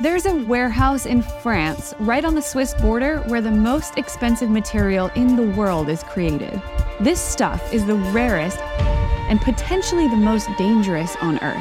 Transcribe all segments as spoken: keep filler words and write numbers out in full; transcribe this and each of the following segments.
There's a warehouse in France, right on the Swiss border, where the most expensive material in the world is created. This stuff is the rarest and potentially the most dangerous on Earth.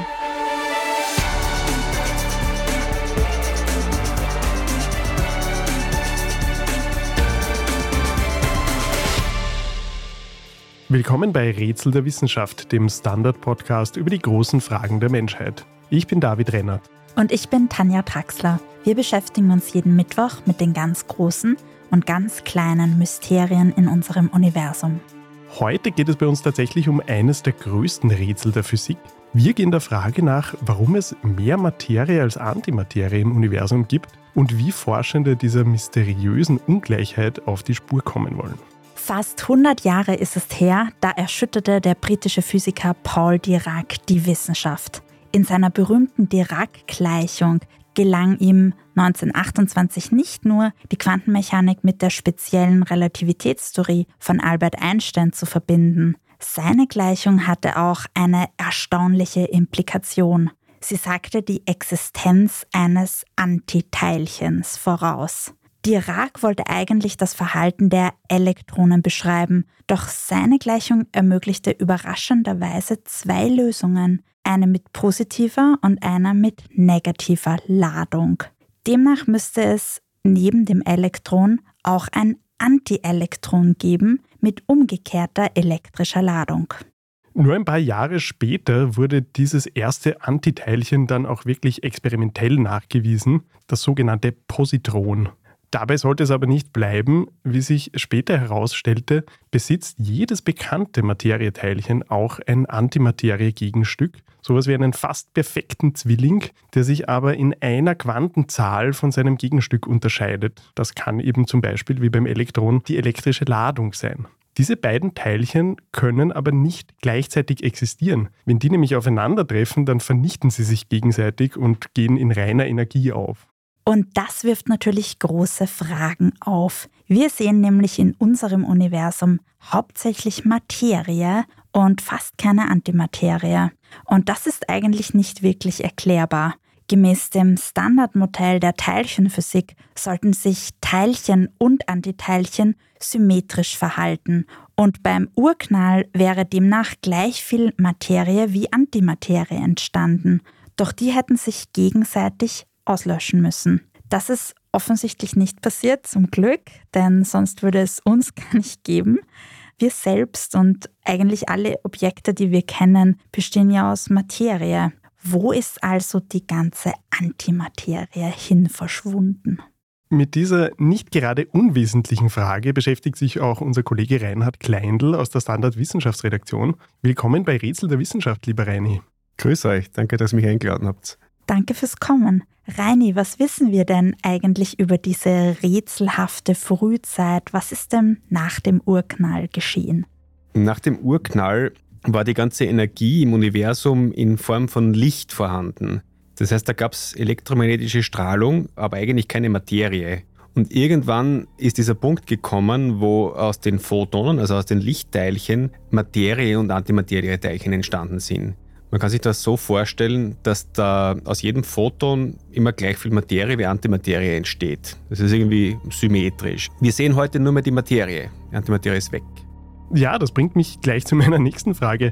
Willkommen bei Rätsel der Wissenschaft, dem Standard-Podcast über die großen Fragen der Menschheit. Ich bin David Rennert. Und ich bin Tanja Traxler. Wir beschäftigen uns jeden Mittwoch mit den ganz großen und ganz kleinen Mysterien in unserem Universum. Heute geht es bei uns tatsächlich um eines der größten Rätsel der Physik. Wir gehen der Frage nach, warum es mehr Materie als Antimaterie im Universum gibt und wie Forschende dieser mysteriösen Ungleichheit auf die Spur kommen wollen. Fast hundert Jahre ist es her, da erschütterte der britische Physiker Paul Dirac die Wissenschaft. In seiner berühmten Dirac-Gleichung gelang ihm neunzehnhundertachtundzwanzig nicht nur, die Quantenmechanik mit der speziellen Relativitätstheorie von Albert Einstein zu verbinden. Seine Gleichung hatte auch eine erstaunliche Implikation. Sie sagte die Existenz eines Antiteilchens voraus. Dirac wollte eigentlich das Verhalten der Elektronen beschreiben, doch seine Gleichung ermöglichte überraschenderweise zwei Lösungen, eine mit positiver und einer mit negativer Ladung. Demnach müsste es neben dem Elektron auch ein Antielektron geben mit umgekehrter elektrischer Ladung. Nur ein paar Jahre später wurde dieses erste Antiteilchen dann auch wirklich experimentell nachgewiesen, das sogenannte Positron. Dabei sollte es aber nicht bleiben. Wie sich später herausstellte, besitzt jedes bekannte Materieteilchen auch ein Antimaterie-Gegenstück, sowas wie einen fast perfekten Zwilling, der sich aber in einer Quantenzahl von seinem Gegenstück unterscheidet. Das kann eben zum Beispiel wie beim Elektron die elektrische Ladung sein. Diese beiden Teilchen können aber nicht gleichzeitig existieren. Wenn die nämlich aufeinandertreffen, dann vernichten sie sich gegenseitig und gehen in reiner Energie auf. Und das wirft natürlich große Fragen auf. Wir sehen nämlich in unserem Universum hauptsächlich Materie und fast keine Antimaterie. Und das ist eigentlich nicht wirklich erklärbar. Gemäß dem Standardmodell der Teilchenphysik sollten sich Teilchen und Antiteilchen symmetrisch verhalten. Und beim Urknall wäre demnach gleich viel Materie wie Antimaterie entstanden. Doch die hätten sich gegenseitig auslöschen müssen. Das ist offensichtlich nicht passiert, zum Glück, denn sonst würde es uns gar nicht geben. Wir selbst und eigentlich alle Objekte, die wir kennen, bestehen ja aus Materie. Wo ist also die ganze Antimaterie hin verschwunden? Mit dieser nicht gerade unwesentlichen Frage beschäftigt sich auch unser Kollege Reinhard Kleindl aus der Standard-Wissenschaftsredaktion. Willkommen bei Rätsel der Wissenschaft, lieber Reini. Grüß euch, danke, dass ihr mich eingeladen habt. Danke fürs Kommen. Reini, was wissen wir denn eigentlich über diese rätselhafte Frühzeit? Was ist denn nach dem Urknall geschehen? Nach dem Urknall war die ganze Energie im Universum in Form von Licht vorhanden. Das heißt, da gab es elektromagnetische Strahlung, aber eigentlich keine Materie. Und irgendwann ist dieser Punkt gekommen, wo aus den Photonen, also aus den Lichtteilchen, Materie- und Antimaterieteilchen entstanden sind. Man kann sich das so vorstellen, dass da aus jedem Photon immer gleich viel Materie wie Antimaterie entsteht. Das ist irgendwie symmetrisch. Wir sehen heute nur mehr die Materie. Die Antimaterie ist weg. Ja, das bringt mich gleich zu meiner nächsten Frage.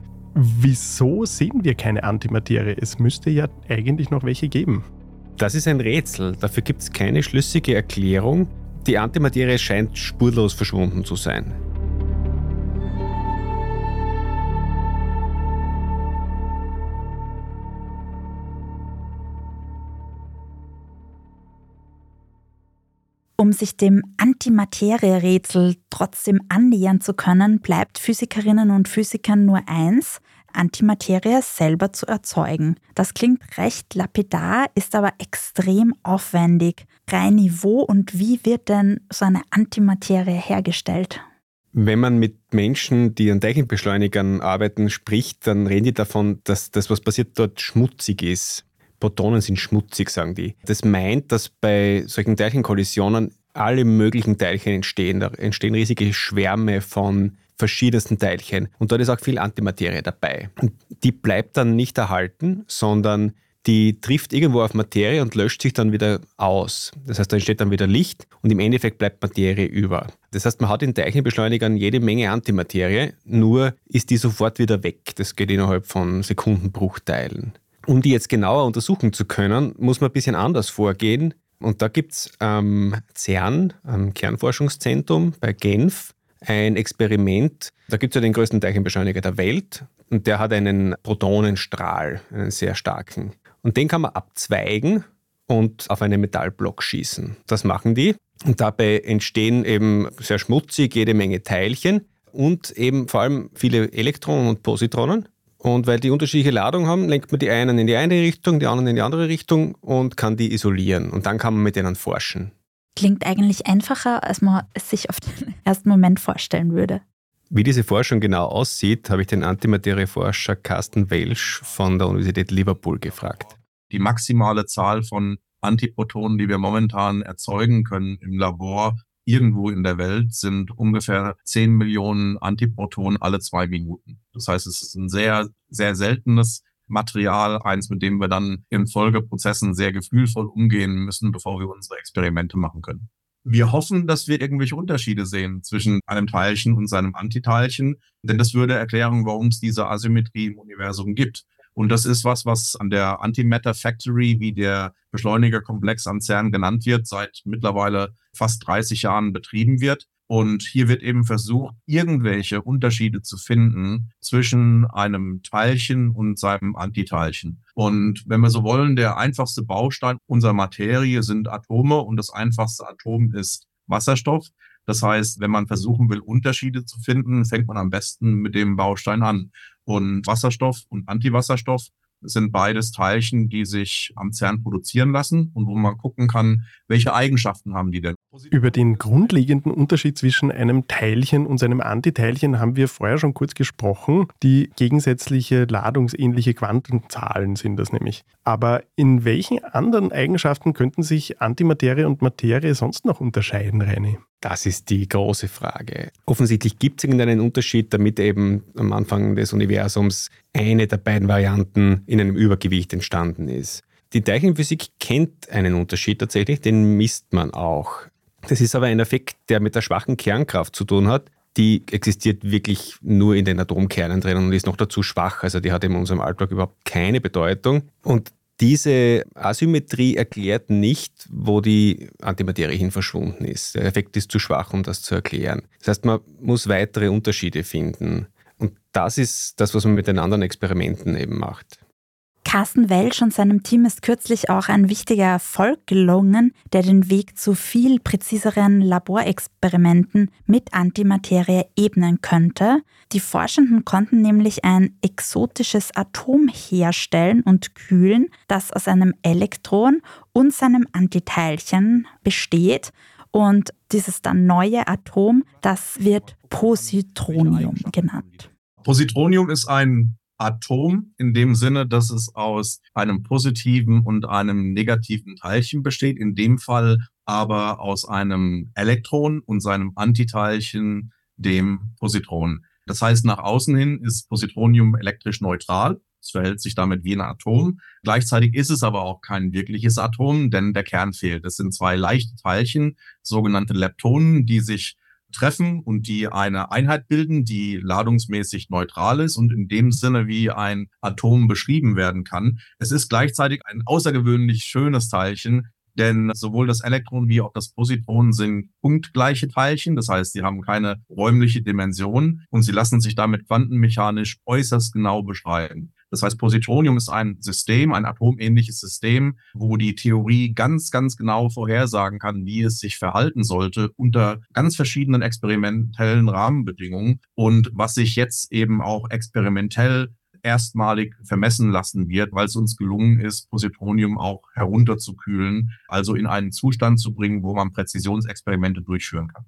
Wieso sehen wir keine Antimaterie? Es müsste ja eigentlich noch welche geben. Das ist ein Rätsel. Dafür gibt es keine schlüssige Erklärung. Die Antimaterie scheint spurlos verschwunden zu sein. Um sich dem Antimaterie-Rätsel trotzdem annähern zu können, bleibt Physikerinnen und Physikern nur eins: Antimaterie selber zu erzeugen. Das klingt recht lapidar, ist aber extrem aufwendig. Reini, wo und wie wird denn so eine Antimaterie hergestellt? Wenn man mit Menschen, die an Teilchenbeschleunigern arbeiten, spricht, dann reden die davon, dass das, was passiert, dort schmutzig ist. Protonen sind schmutzig, sagen die. Das meint, dass bei solchen Teilchenkollisionen alle möglichen Teilchen entstehen. Da entstehen riesige Schwärme von verschiedensten Teilchen. Und dort ist auch viel Antimaterie dabei. Und die bleibt dann nicht erhalten, sondern die trifft irgendwo auf Materie und löscht sich dann wieder aus. Das heißt, da entsteht dann wieder Licht und im Endeffekt bleibt Materie über. Das heißt, man hat in Teilchenbeschleunigern jede Menge Antimaterie, nur ist die sofort wieder weg. Das geht innerhalb von Sekundenbruchteilen. Um die jetzt genauer untersuchen zu können, muss man ein bisschen anders vorgehen. Und da gibt es am CERN, am Kernforschungszentrum bei Genf, ein Experiment. Da gibt es ja den größten Teilchenbeschleuniger der Welt und der hat einen Protonenstrahl, einen sehr starken. Und den kann man abzweigen und auf einen Metallblock schießen. Das machen die. Und dabei entstehen eben sehr schmutzig jede Menge Teilchen und eben vor allem viele Elektronen und Positronen. Und weil die unterschiedliche Ladung haben, lenkt man die einen in die eine Richtung, die anderen in die andere Richtung und kann die isolieren. Und dann kann man mit denen forschen. Klingt eigentlich einfacher, als man es sich auf den ersten Moment vorstellen würde. Wie diese Forschung genau aussieht, habe ich den Antimaterieforscher Carsten Welsch von der Universität Liverpool gefragt. Die maximale Zahl von Antiprotonen, die wir momentan erzeugen können im Labor, irgendwo in der Welt, sind ungefähr zehn Millionen Antiprotonen alle zwei Minuten. Das heißt, es ist ein sehr, sehr seltenes Material, eins, mit dem wir dann in Folgeprozessen sehr gefühlvoll umgehen müssen, bevor wir unsere Experimente machen können. Wir hoffen, dass wir irgendwelche Unterschiede sehen zwischen einem Teilchen und seinem Antiteilchen, denn das würde erklären, warum es diese Asymmetrie im Universum gibt. Und das ist was, was an der Antimatter Factory, wie der Beschleunigerkomplex am CERN genannt wird, seit mittlerweile fast dreißig Jahren betrieben wird. Und hier wird eben versucht, irgendwelche Unterschiede zu finden zwischen einem Teilchen und seinem Antiteilchen. Und wenn wir so wollen, der einfachste Baustein unserer Materie sind Atome und das einfachste Atom ist Wasserstoff. Das heißt, wenn man versuchen will, Unterschiede zu finden, fängt man am besten mit dem Baustein an. Und Wasserstoff und Antiwasserstoff sind beides Teilchen, die sich am CERN produzieren lassen und wo man gucken kann, welche Eigenschaften haben die denn. Über den grundlegenden Unterschied zwischen einem Teilchen und seinem Antiteilchen haben wir vorher schon kurz gesprochen. Die gegensätzliche ladungsähnliche Quantenzahlen sind das nämlich. Aber in welchen anderen Eigenschaften könnten sich Antimaterie und Materie sonst noch unterscheiden, Reini? Das ist die große Frage. Offensichtlich gibt es irgendeinen Unterschied, damit eben am Anfang des Universums eine der beiden Varianten in einem Übergewicht entstanden ist. Die Teilchenphysik kennt einen Unterschied tatsächlich, den misst man auch. Das ist aber ein Effekt, der mit der schwachen Kernkraft zu tun hat. Die existiert wirklich nur in den Atomkernen drin und ist noch dazu schwach. Also die hat in unserem Alltag überhaupt keine Bedeutung. Und diese Asymmetrie erklärt nicht, wo die Antimaterie hin verschwunden ist. Der Effekt ist zu schwach, um das zu erklären. Das heißt, man muss weitere Unterschiede finden. Und das ist das, was man mit den anderen Experimenten eben macht. Carsten Welsch und seinem Team ist kürzlich auch ein wichtiger Erfolg gelungen, der den Weg zu viel präziseren Laborexperimenten mit Antimaterie ebnen könnte. Die Forschenden konnten nämlich ein exotisches Atom herstellen und kühlen, das aus einem Elektron und seinem Antiteilchen besteht. Und dieses dann neue Atom, das wird Positronium genannt. Positronium ist ein Atom in dem Sinne, dass es aus einem positiven und einem negativen Teilchen besteht, in dem Fall aber aus einem Elektron und seinem Antiteilchen, dem Positron. Das heißt, nach außen hin ist Positronium elektrisch neutral. Es verhält sich damit wie ein Atom. Gleichzeitig ist es aber auch kein wirkliches Atom, denn der Kern fehlt. Es sind zwei leichte Teilchen, sogenannte Leptonen, die sich treffen und die eine Einheit bilden, die ladungsmäßig neutral ist und in dem Sinne wie ein Atom beschrieben werden kann. Es ist gleichzeitig ein außergewöhnlich schönes Teilchen, denn sowohl das Elektron wie auch das Positron sind punktgleiche Teilchen. Das heißt, sie haben keine räumliche Dimension und sie lassen sich damit quantenmechanisch äußerst genau beschreiben. Das heißt, Positronium ist ein System, ein atomähnliches System, wo die Theorie ganz, ganz genau vorhersagen kann, wie es sich verhalten sollte unter ganz verschiedenen experimentellen Rahmenbedingungen und was sich jetzt eben auch experimentell erstmalig vermessen lassen wird, weil es uns gelungen ist, Positronium auch herunterzukühlen, also in einen Zustand zu bringen, wo man Präzisionsexperimente durchführen kann.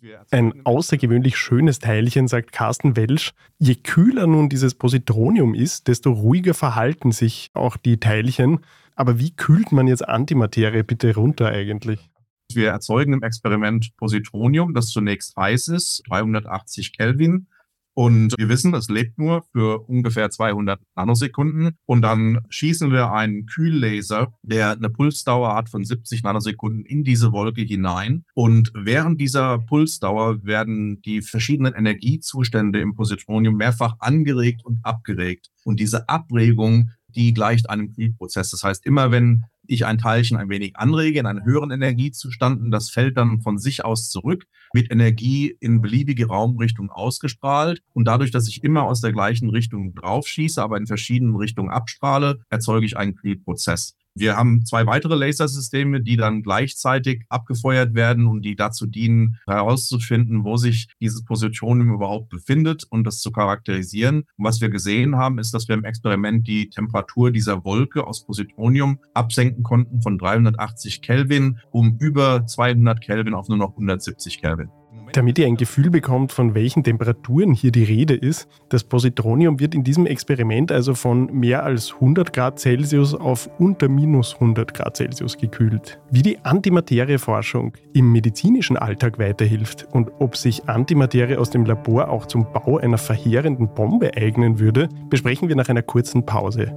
Ein außergewöhnlich schönes Teilchen, sagt Carsten Welsch. Je kühler nun dieses Positronium ist, desto ruhiger verhalten sich auch die Teilchen. Aber wie kühlt man jetzt Antimaterie bitte runter eigentlich? Wir erzeugen im Experiment Positronium, das zunächst heiß ist, dreihundertachtzig Kelvin. Und wir wissen, es lebt nur für ungefähr zweihundert Nanosekunden. Und dann schießen wir einen Kühllaser, der eine Pulsdauer hat von siebzig Nanosekunden, in diese Wolke hinein. Und während dieser Pulsdauer werden die verschiedenen Energiezustände im Positronium mehrfach angeregt und abgeregt. Und diese Abregung, die gleicht einem Kühlprozess. Das heißt, immer wenn ich ein Teilchen ein wenig anrege in einen höheren Energiezustand und das fällt dann von sich aus zurück, wird Energie in beliebige Raumrichtungen ausgestrahlt. Und dadurch, dass ich immer aus der gleichen Richtung draufschieße, aber in verschiedenen Richtungen abstrahle, erzeuge ich einen Kühlprozess. Wir haben zwei weitere Lasersysteme, die dann gleichzeitig abgefeuert werden und die dazu dienen, herauszufinden, wo sich dieses Positronium überhaupt befindet und das zu charakterisieren. Und was wir gesehen haben, ist, dass wir im Experiment die Temperatur dieser Wolke aus Positronium absenken konnten von dreihundertachtzig Kelvin um über zweihundert Kelvin auf nur noch hundertsiebzig Kelvin. Damit ihr ein Gefühl bekommt, von welchen Temperaturen hier die Rede ist, das Positronium wird in diesem Experiment also von mehr als hundert Grad Celsius auf unter minus hundert Grad Celsius gekühlt. Wie die Antimaterieforschung im medizinischen Alltag weiterhilft und ob sich Antimaterie aus dem Labor auch zum Bau einer verheerenden Bombe eignen würde, besprechen wir nach einer kurzen Pause.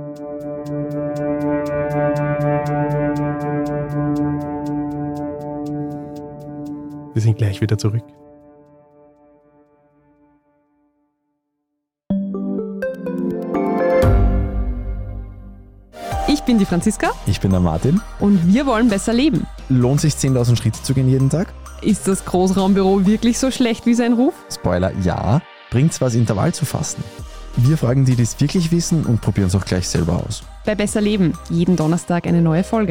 Wir sind gleich wieder zurück. Ich bin die Franziska. Ich bin der Martin. Und wir wollen besser leben. Lohnt sich zehntausend Schritte zu gehen jeden Tag? Ist das Großraumbüro wirklich so schlecht wie sein Ruf? Spoiler, ja. Bringt's was, Intervall zu fasten? Wir fragen die, die es wirklich wissen und probieren es auch gleich selber aus. Bei Besser Leben, jeden Donnerstag eine neue Folge.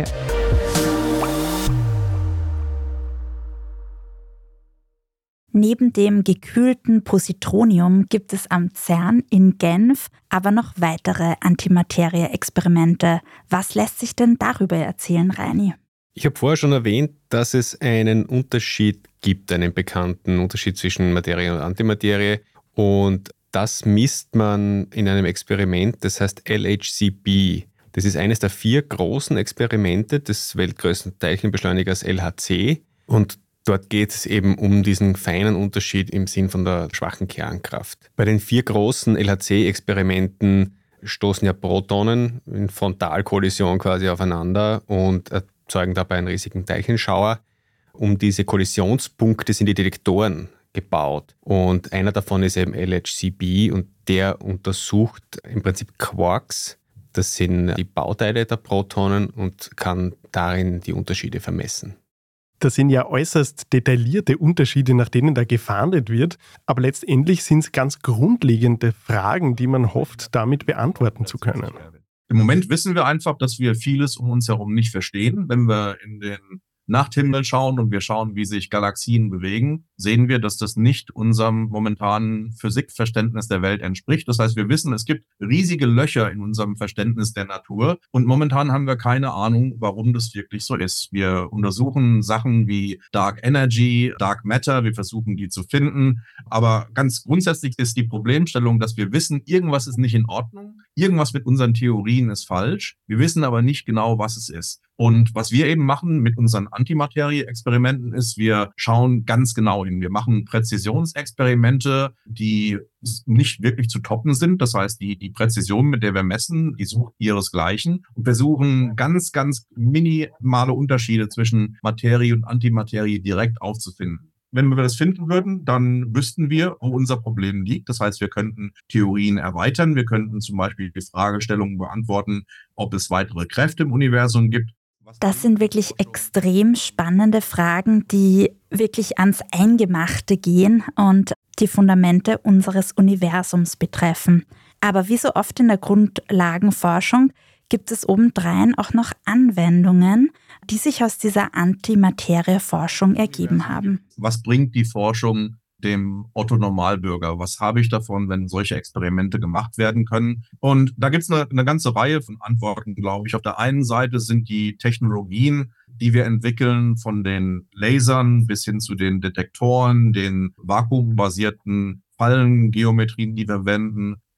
Neben dem gekühlten Positronium gibt es am CERN in Genf aber noch weitere Antimaterie-Experimente. Was lässt sich denn darüber erzählen, Reini? Ich habe vorher schon erwähnt, dass es einen Unterschied gibt, einen bekannten Unterschied zwischen Materie und Antimaterie. Und das misst man in einem Experiment, das heißt L H C B. Das ist eines der vier großen Experimente des weltgrößten Teilchenbeschleunigers L H C. Und dort geht es eben um diesen feinen Unterschied im Sinn von der schwachen Kernkraft. Bei den vier großen L H C-Experimenten stoßen ja Protonen in Frontalkollision quasi aufeinander und erzeugen dabei einen riesigen Teilchenschauer. Um diese Kollisionspunkte sind die Detektoren gebaut. Und einer davon ist eben L H C B und der untersucht im Prinzip Quarks. Das sind die Bauteile der Protonen und kann darin die Unterschiede vermessen. Das sind ja äußerst detaillierte Unterschiede, nach denen da gefahndet wird. Aber letztendlich sind es ganz grundlegende Fragen, die man hofft, damit beantworten zu können. Im Moment wissen wir einfach, dass wir vieles um uns herum nicht verstehen. Wenn wir in den Nachthimmel schauen und wir schauen, wie sich Galaxien bewegen, sehen wir, dass das nicht unserem momentanen Physikverständnis der Welt entspricht. Das heißt, wir wissen, es gibt riesige Löcher in unserem Verständnis der Natur und momentan haben wir keine Ahnung, warum das wirklich so ist. Wir untersuchen Sachen wie Dark Energy, Dark Matter, wir versuchen die zu finden, aber ganz grundsätzlich ist die Problemstellung, dass wir wissen, irgendwas ist nicht in Ordnung, irgendwas mit unseren Theorien ist falsch, wir wissen aber nicht genau, was es ist. Und was wir eben machen mit unseren Antimaterie-Experimenten ist, wir schauen ganz genau hin. Wir machen Präzisionsexperimente, die nicht wirklich zu toppen sind. Das heißt, die, die Präzision, mit der wir messen, die sucht ihresgleichen und versuchen ganz, ganz minimale Unterschiede zwischen Materie und Antimaterie direkt aufzufinden. Wenn wir das finden würden, dann wüssten wir, wo unser Problem liegt. Das heißt, wir könnten Theorien erweitern. Wir könnten zum Beispiel die Fragestellungen beantworten, ob es weitere Kräfte im Universum gibt. Das sind wirklich extrem spannende Fragen, die wirklich ans Eingemachte gehen und die Fundamente unseres Universums betreffen. Aber wie so oft in der Grundlagenforschung gibt es obendrein auch noch Anwendungen, die sich aus dieser Antimaterie-Forschung ergeben haben. Was bringt die Forschung dem Otto-Normalbürger? Was habe ich davon, wenn solche Experimente gemacht werden können? Und da gibt es eine, eine ganze Reihe von Antworten, glaube ich. Auf der einen Seite sind die Technologien, die wir entwickeln, von den Lasern bis hin zu den Detektoren, den vakuumbasierten Fallengeometrien, die wir verwenden.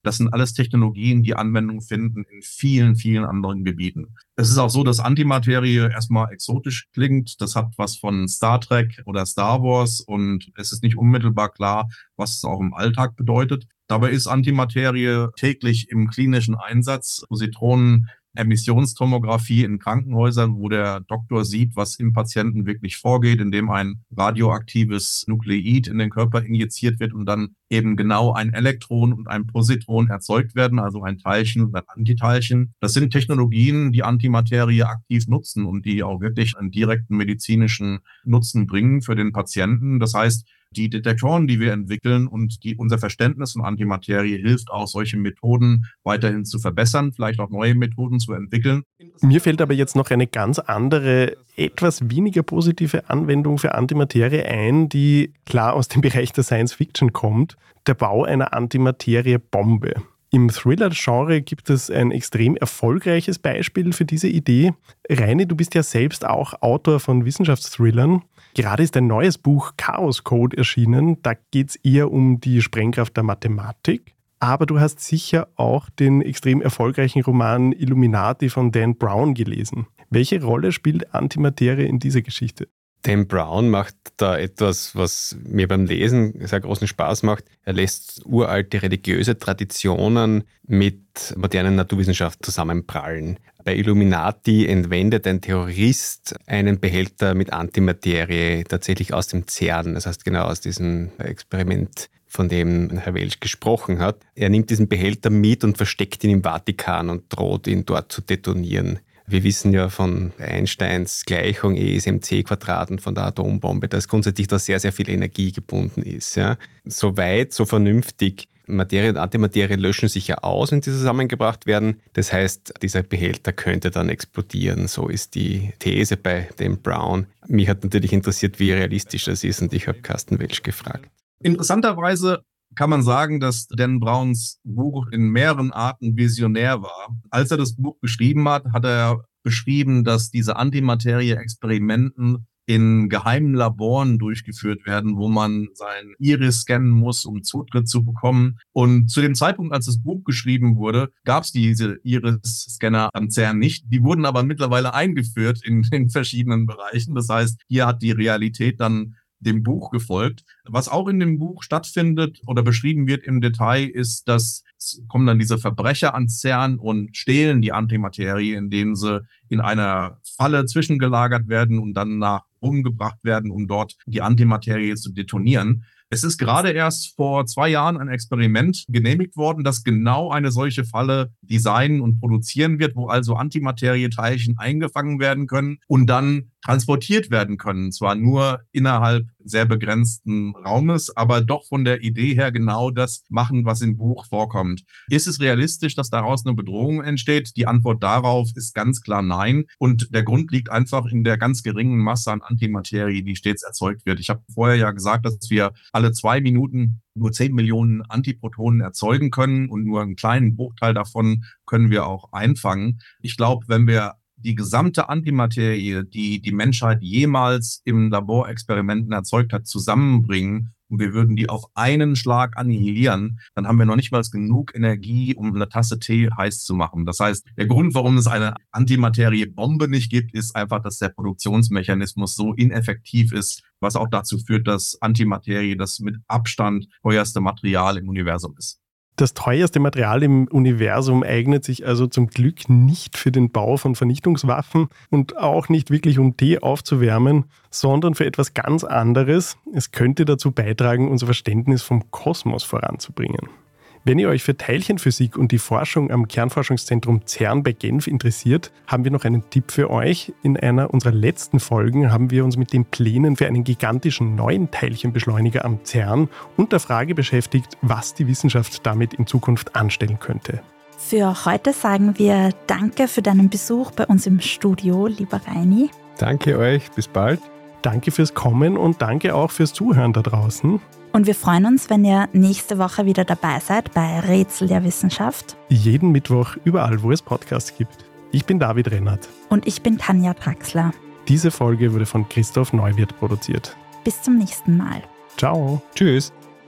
Das sind alles Technologien, die Anwendung finden in vielen, vielen anderen Gebieten. Es ist auch so, dass Antimaterie erstmal exotisch klingt. Das hat was von Star Trek oder Star Wars und es ist nicht unmittelbar klar, was es auch im Alltag bedeutet. Dabei ist Antimaterie täglich im klinischen Einsatz. Positronen Emissionstomographie in Krankenhäusern, wo der Doktor sieht, was im Patienten wirklich vorgeht, indem ein radioaktives Nukleid in den Körper injiziert wird und dann eben genau ein Elektron und ein Positron erzeugt werden, also ein Teilchen und ein Antiteilchen. Das sind Technologien, die Antimaterie aktiv nutzen und die auch wirklich einen direkten medizinischen Nutzen bringen für den Patienten. Das heißt, die Detektoren, die wir entwickeln und die, unser Verständnis von Antimaterie hilft auch, solche Methoden weiterhin zu verbessern, vielleicht auch neue Methoden zu entwickeln. Mir fällt aber jetzt noch eine ganz andere, etwas weniger positive Anwendung für Antimaterie ein, die klar aus dem Bereich der Science Fiction kommt: der Bau einer Antimaterie-Bombe. Im Thriller-Genre gibt es ein extrem erfolgreiches Beispiel für diese Idee. Reini, du bist ja selbst auch Autor von Wissenschaftsthrillern. Gerade ist ein neues Buch Chaos Code erschienen. Da geht es eher um die Sprengkraft der Mathematik. Aber du hast sicher auch den extrem erfolgreichen Roman Illuminati von Dan Brown gelesen. Welche Rolle spielt Antimaterie in dieser Geschichte? Dan Brown macht da etwas, was mir beim Lesen sehr großen Spaß macht. Er lässt uralte religiöse Traditionen mit modernen Naturwissenschaften zusammenprallen. Bei Illuminati entwendet ein Terrorist einen Behälter mit Antimaterie tatsächlich aus dem CERN, das heißt genau aus diesem Experiment, von dem Herr Welsch gesprochen hat. Er nimmt diesen Behälter mit und versteckt ihn im Vatikan und droht ihn dort zu detonieren. Wir wissen ja von Einsteins Gleichung E ist mc Quadrat und von der Atombombe, dass grundsätzlich da sehr, sehr viel Energie gebunden ist. Ja. So weit, so vernünftig. Materie und Antimaterie löschen sich ja aus, wenn sie zusammengebracht werden. Das heißt, dieser Behälter könnte dann explodieren. So ist die These bei Dan Brown. Mich hat natürlich interessiert, wie realistisch das ist, und ich habe Carsten Welsch gefragt. Interessanterweise kann man sagen, dass Dan Browns Buch in mehreren Arten visionär war. Als er das Buch geschrieben hat, hat er beschrieben, dass diese Antimaterie-Experimenten in geheimen Laboren durchgeführt werden, wo man sein Iris scannen muss, um Zutritt zu bekommen. Und zu dem Zeitpunkt, als das Buch geschrieben wurde, gab es diese Iris-Scanner am CERN nicht. Die wurden aber mittlerweile eingeführt in den verschiedenen Bereichen. Das heißt, hier hat die Realität dann dem Buch gefolgt. Was auch in dem Buch stattfindet oder beschrieben wird im Detail, ist, dass es kommen dann diese Verbrecher ans CERN und stehlen die Antimaterie, indem sie in einer Falle zwischengelagert werden und dann nach umgebracht werden, um dort die Antimaterie zu detonieren. Es ist gerade erst vor zwei Jahren ein Experiment genehmigt worden, das genau eine solche Falle designen und produzieren wird, wo also Antimaterieteilchen eingefangen werden können und dann transportiert werden können. Zwar nur innerhalb sehr begrenzten Raumes, aber doch von der Idee her genau das machen, was im Buch vorkommt. Ist es realistisch, dass daraus eine Bedrohung entsteht? Die Antwort darauf ist ganz klar nein. Und der Grund liegt einfach in der ganz geringen Masse an Antimaterie, die stets erzeugt wird. Ich habe vorher ja gesagt, dass wir alle zwei Minuten nur zehn Millionen Antiprotonen erzeugen können und nur einen kleinen Bruchteil davon können wir auch einfangen. Ich glaube, wenn wir die gesamte Antimaterie, die die Menschheit jemals im Laborexperimenten erzeugt hat, zusammenbringen und wir würden die auf einen Schlag annihilieren, dann haben wir noch nicht mal genug Energie, um eine Tasse Tee heiß zu machen. Das heißt, der Grund, warum es eine Antimateriebombe nicht gibt, ist einfach, dass der Produktionsmechanismus so ineffektiv ist, was auch dazu führt, dass Antimaterie das mit Abstand teuerste Material im Universum ist. Das teuerste Material im Universum eignet sich also zum Glück nicht für den Bau von Vernichtungswaffen und auch nicht wirklich, um Tee aufzuwärmen, sondern für etwas ganz anderes. Es könnte dazu beitragen, unser Verständnis vom Kosmos voranzubringen. Wenn ihr euch für Teilchenphysik und die Forschung am Kernforschungszentrum CERN bei Genf interessiert, haben wir noch einen Tipp für euch. In einer unserer letzten Folgen haben wir uns mit den Plänen für einen gigantischen neuen Teilchenbeschleuniger am CERN und der Frage beschäftigt, was die Wissenschaft damit in Zukunft anstellen könnte. Für heute sagen wir Danke für deinen Besuch bei uns im Studio, lieber Reini. Danke euch, bis bald. Danke fürs Kommen und danke auch fürs Zuhören da draußen. Und wir freuen uns, wenn ihr nächste Woche wieder dabei seid bei Rätsel der Wissenschaft. Jeden Mittwoch überall, wo es Podcasts gibt. Ich bin David Rennert. Und ich bin Tanja Traxler. Diese Folge wurde von Christoph Neuwirth produziert. Bis zum nächsten Mal. Ciao. Tschüss.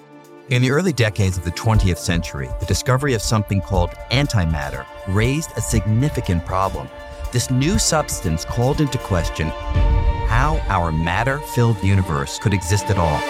In the early decades of the twentieth century, the discovery of something called antimatter raised a significant problem. This new substance called into question how our matter-filled universe could exist at all.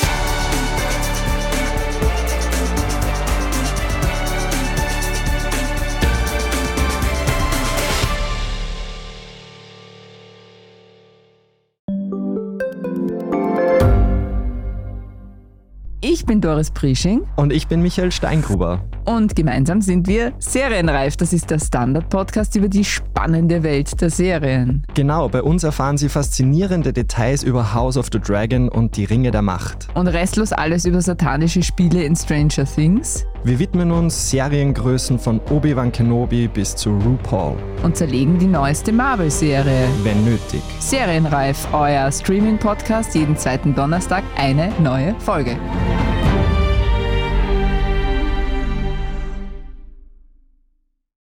Ich bin Doris Prisching. Und ich bin Michael Steingruber. Und gemeinsam sind wir Serienreif. Das ist der Standard-Podcast über die spannende Welt der Serien. Genau, bei uns erfahren Sie faszinierende Details über House of the Dragon und die Ringe der Macht. Und restlos alles über satanische Spiele in Stranger Things. Wir widmen uns Seriengrößen von Obi-Wan Kenobi bis zu RuPaul. Und zerlegen die neueste Marvel-Serie. Wenn nötig. Serienreif, euer Streaming-Podcast, jeden zweiten Donnerstag eine neue Folge.